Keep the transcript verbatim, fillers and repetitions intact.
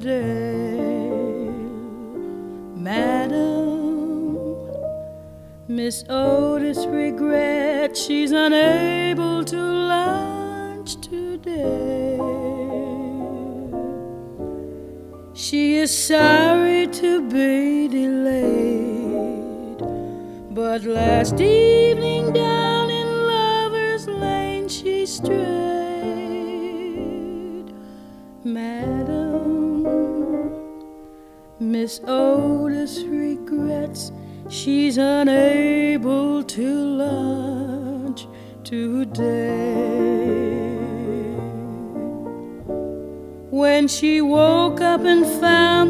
Riverdale. Madam, Miss Otis regrets she's unable to lunch today. She is sorry to be delayed, but last evening down in Lover's Lane she strayed. Madam, Miss Otis regrets she's unable to lunch today. When she woke up and found